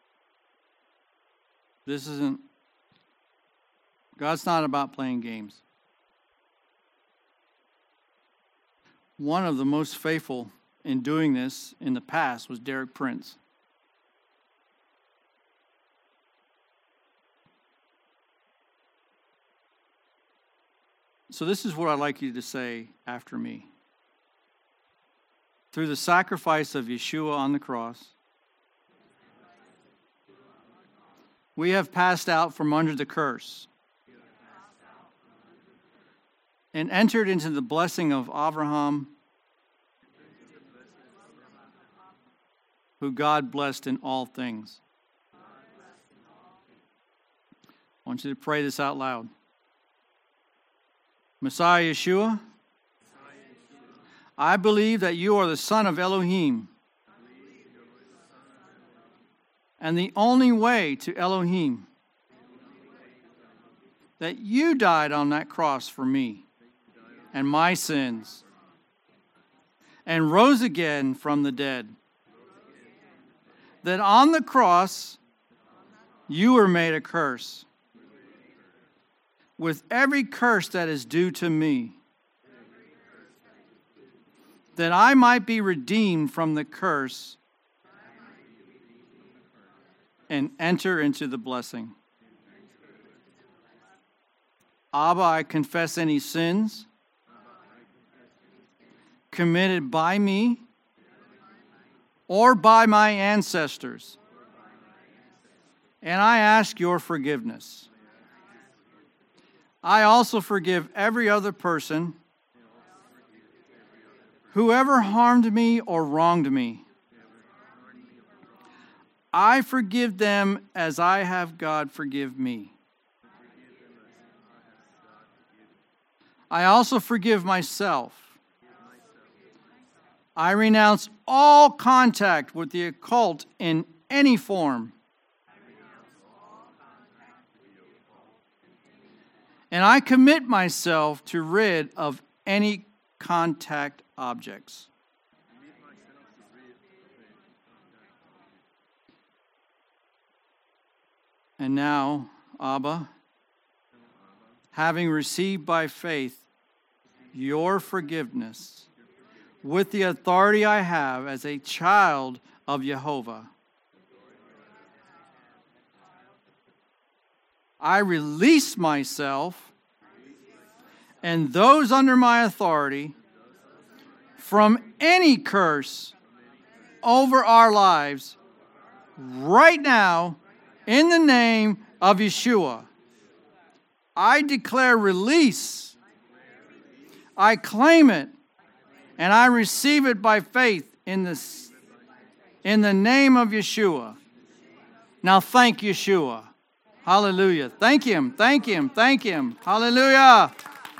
This isn't, God's not about playing games. One of the most faithful in doing this in the past was Derek Prince. So this is what I'd like you to say after me. Through the sacrifice of Yeshua on the cross, we have passed out from under the curse and entered into the blessing of Abraham, who God blessed in all things. I want you to pray this out loud. Messiah Yeshua, I believe that you are the Son of Elohim. And the only way to Elohim. That you died on that cross for me and my sins. And rose again from the dead. That on the cross you were made a curse. With every curse that is due to me. That I might be redeemed from the curse and enter into the blessing. Abba, I confess any sins committed by me or by my ancestors, and I ask your forgiveness. I also forgive every other person whoever harmed me or wronged me. I forgive them as I have God forgive me. I also forgive myself. I renounce all contact with the occult in any form. And I commit myself to rid of any contact objects. And now, Abba, having received by faith your forgiveness, with the authority I have as a child of Jehovah, I release myself and those under my authority from any curse over our lives right now in the name of Yeshua. I declare release. I claim it and I receive it by faith in this, in the name of Yeshua. Now thank Yeshua. Hallelujah. Thank Him. Thank Him. Thank Him. Hallelujah.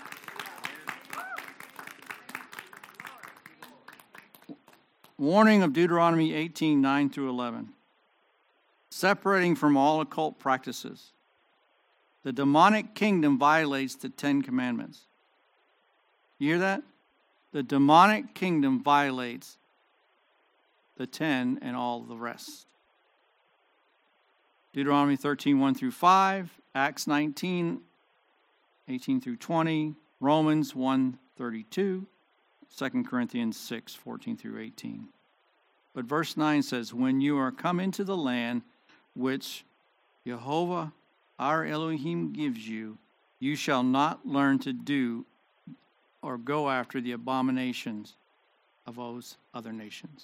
Warning of Deuteronomy eighteen, nine through eleven. Separating from all occult practices. The demonic kingdom violates the Ten Commandments. You hear that? The demonic kingdom violates the ten and all the rest. Deuteronomy thirteen, one through five, Acts nineteen, eighteen through twenty, Romans one, thirty-two, Second Corinthians six, fourteen through eighteen. But verse nine says, when you are come into the land which Jehovah our Elohim gives you, you shall not learn to do or go after the abominations of those other nations.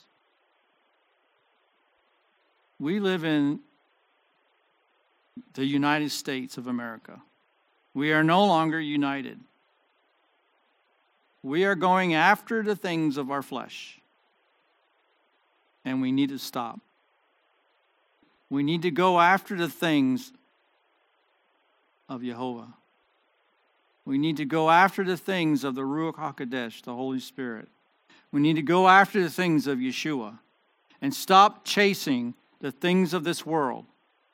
We live in the United States of America. We are no longer united. We are going after the things of our flesh. And we need to stop. We need to go after the things of Jehovah. We need to go after the things of the Ruach HaKodesh, the Holy Spirit. We need to go after the things of Yeshua and stop chasing the things of this world.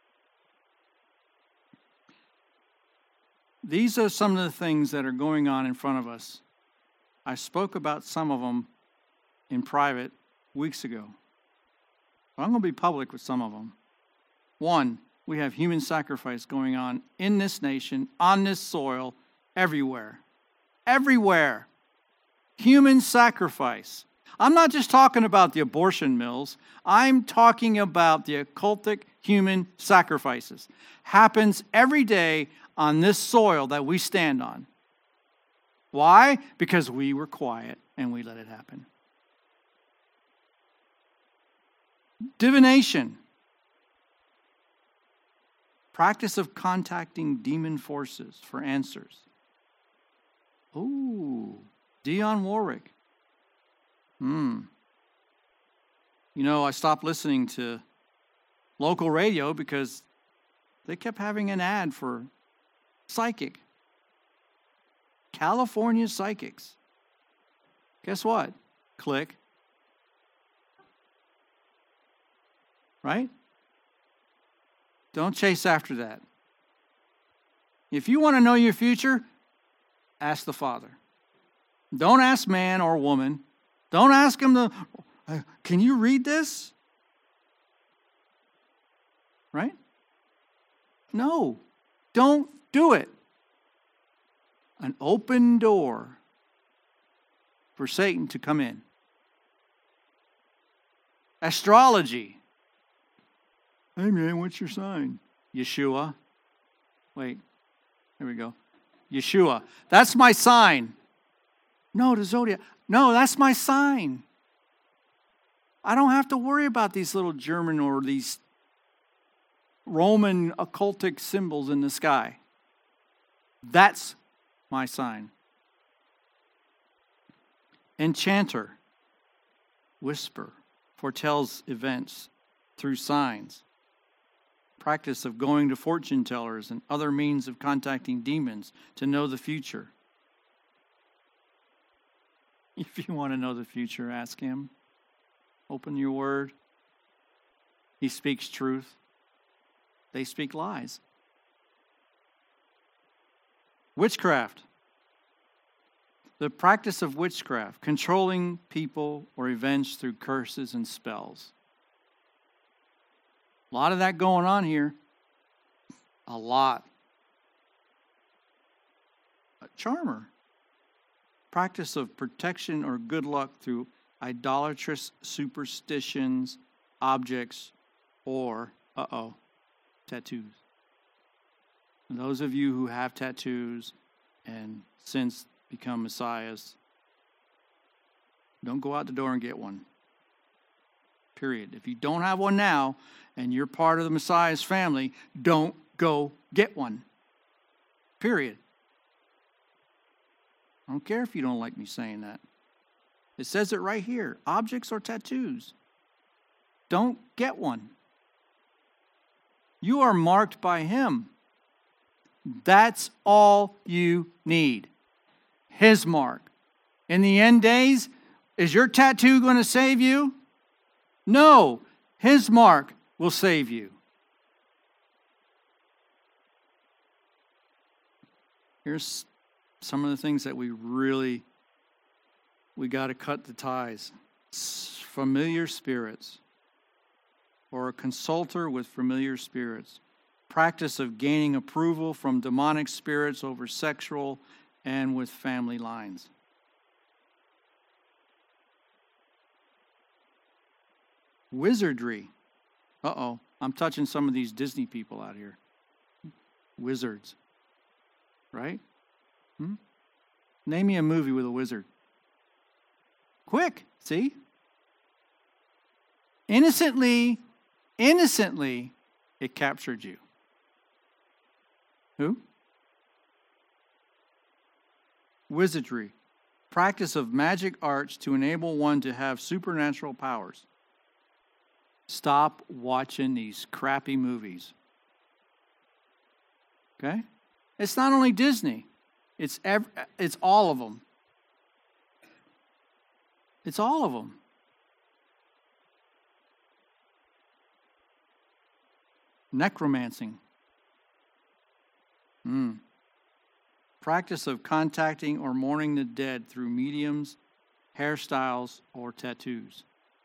These are some of the things that are going on in front of us. I spoke about some of them in private weeks ago. But I'm going to be public with some of them. One, we have human sacrifice going on in this nation, on this soil, everywhere. Everywhere. Human sacrifice. I'm not just talking about the abortion mills. I'm talking about the occultic human sacrifices. Happens every day on this soil that we stand on. Why? Because we were quiet and we let it happen. Divination. Practice of contacting demon forces for answers. Ooh, Dionne Warwick. Hmm. You know, I stopped listening to local radio because they kept having an ad for psychic. California psychics. Guess what? Click. Right? Don't chase after that. If you want to know your future, ask the Father. Don't ask man or woman. Don't ask him to, can you read this? Right? No, don't do it. An open door for Satan to come in. Astrology. Hey man, what's your sign? Yeshua. Wait, here we go. Yeshua. That's my sign. No, the zodiac. No, that's my sign. I don't have to worry about these little German or these Roman occultic symbols in the sky. That's my sign. Enchanter. Whisper. Foretells events through signs. Practice of going to fortune tellers and other means of contacting demons to know the future. If you want to know the future, ask him. Open your word. He speaks truth. They speak lies. Witchcraft. The practice of witchcraft, controlling people or events through curses and spells. A lot of that going on here. A lot. A charmer. Practice of protection or good luck through idolatrous superstitions, objects, or, uh-oh, tattoos. And those of you who have tattoos and since become messiahs, don't go out the door and get one. Period. If you don't have one now and you're part of the Messiah's family, don't go get one. Period. I don't care if you don't like me saying that. It says it right here. Objects or tattoos. Don't get one. You are marked by him. That's all you need. His mark. In the end days, is your tattoo going to save you? No. His mark will save you. Here's some of the things that we really, we got to cut the ties. Familiar spirits, or a consulter with familiar spirits. Practice of gaining approval from demonic spirits over sexual and with family lines. Wizardry. Uh-oh, I'm touching some of these Disney people out here. Wizards. Right? Hmm? Name me a movie with a wizard. Quick, see? Innocently, innocently, it captured you. Who? Wizardry. Practice of magic arts to enable one to have supernatural powers. Stop watching these crappy movies. Okay? It's not only Disney. It's every, it's all of them. It's all of them. Necromancing. Mm. Practice of contacting or mourning the dead through mediums, hairstyles, or tattoos.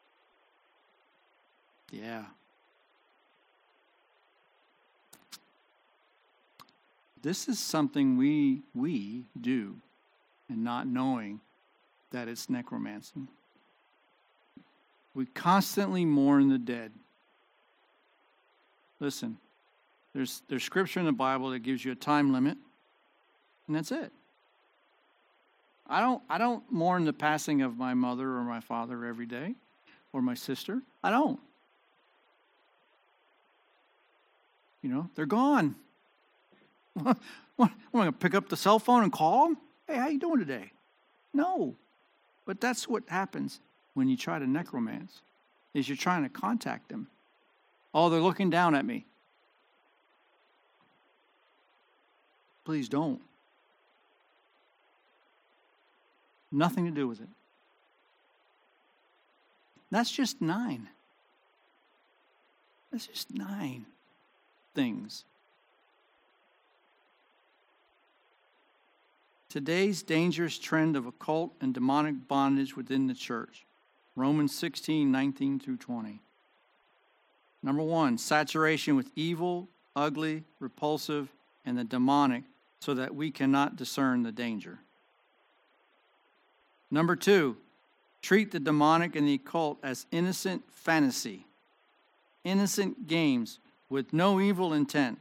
Yeah. This is something we we do and not knowing that it's necromancy. We constantly mourn the dead. Listen, there's there's scripture in the Bible that gives you a time limit, and that's it. I don't I don't mourn the passing of my mother or my father every day, or my sister. I don't. You know, they're gone. What, what, am I going to pick up the cell phone and call them? Hey, how you doing today? No. But that's what happens when you try to necromance, is you're trying to contact them. Oh, they're looking down at me. Please don't. Nothing to do with it. That's just nine. That's just nine things. Today's dangerous trend of occult and demonic bondage within the church. Romans sixteen, nineteen through twenty. Number one, saturation with evil, ugly, repulsive, and the demonic so that we cannot discern the danger. Number two, treat the demonic and the occult as innocent fantasy, innocent games with no evil intent.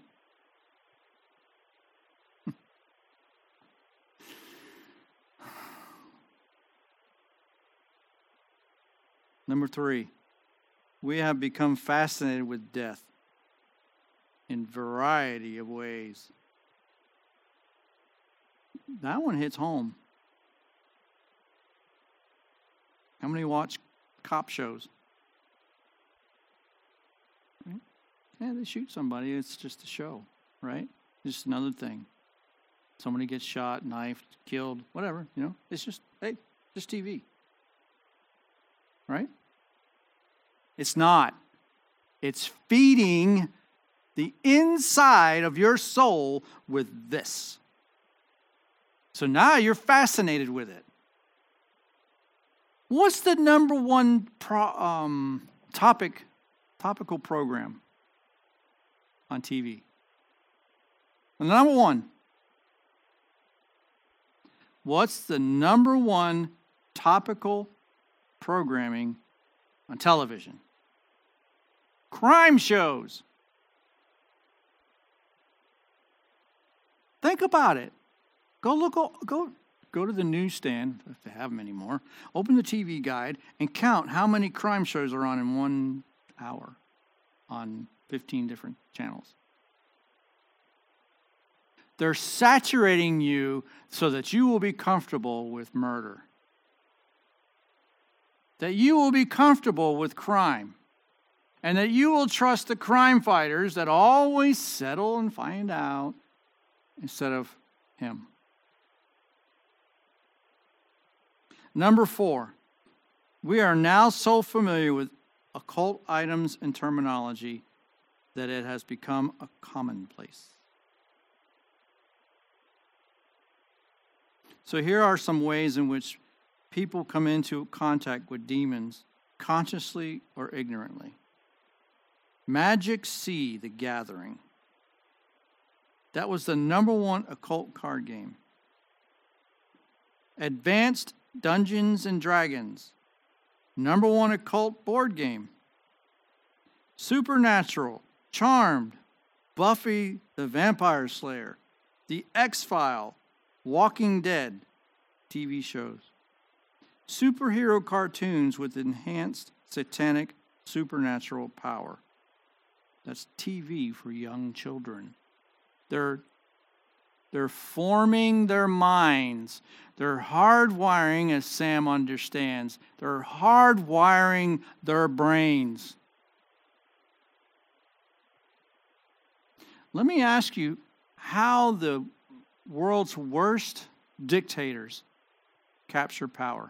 Number three, we have become fascinated with death in variety of ways. That one hits home. How many watch cop shows? Right? Yeah, they shoot somebody. It's just a show, right? Just another thing. Somebody gets shot, knifed, killed, whatever, you know. It's just, hey, just T V. Right? It's not. It's feeding the inside of your soul with this. So now you're fascinated with it. What's the number one pro, um, topic, topical program on T V? The number one. What's the number one topical programming on television? Crime shows. Think about it. Go look. Go go to the newsstand if they have them anymore. Open the T V guide and count how many crime shows are on in one hour on fifteen different channels. They're saturating you so that you will be comfortable with murder. That you will be comfortable with crime. And that you will trust the crime fighters that always settle and find out instead of him. Number four, we are now so familiar with occult items and terminology that it has become a commonplace. So here are some ways in which people come into contact with demons, consciously or ignorantly. Magic C, The Gathering. That was the number one occult card game. Advanced Dungeons and Dragons. Number one occult board game. Supernatural, Charmed, Buffy the Vampire Slayer, The X-Files, Walking Dead T V shows. Superhero cartoons with enhanced satanic supernatural power. That's T V for young children. They're, they're forming their minds. They're hardwiring, as Sam understands. They're hardwiring their brains. Let me ask you how the world's worst dictators capture power.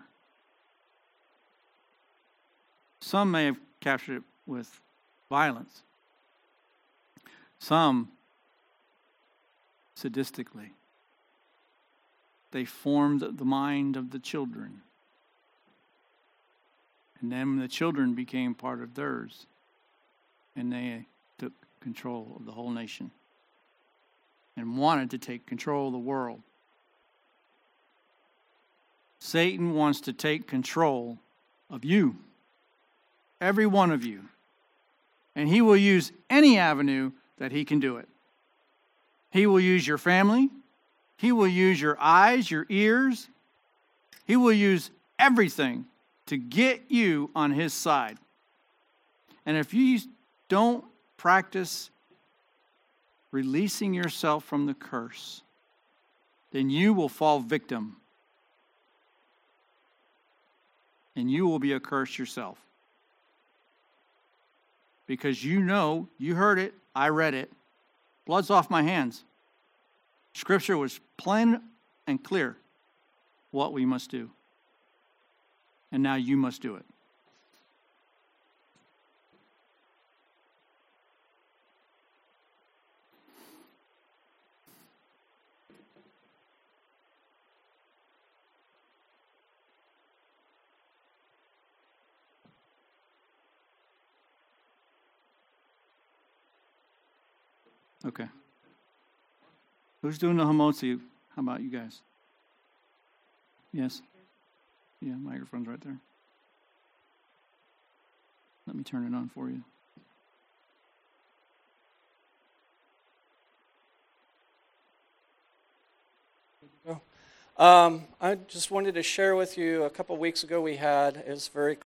Some may have captured it with violence. Some sadistically. They formed the mind of the children. And then the children became part of theirs. And they took control of the whole nation. And wanted to take control of the world. Satan wants to take control of you. Every one of you. And he will use any avenue that he can do it. He will use your family. He will use your eyes, your ears. He will use everything to get you on his side. And if you don't practice releasing yourself from the curse, then you will fall victim. And you will be a curse yourself. Because you know, you heard it, I read it. Blood's off my hands. Scripture was plain and clear what we must do. And now you must do it. Okay. Who's doing the Hamotzi? How about you guys? Yes? Yeah, microphone's right there. Let me turn it on for you. Um, I just wanted to share with you, a couple weeks ago we had, is very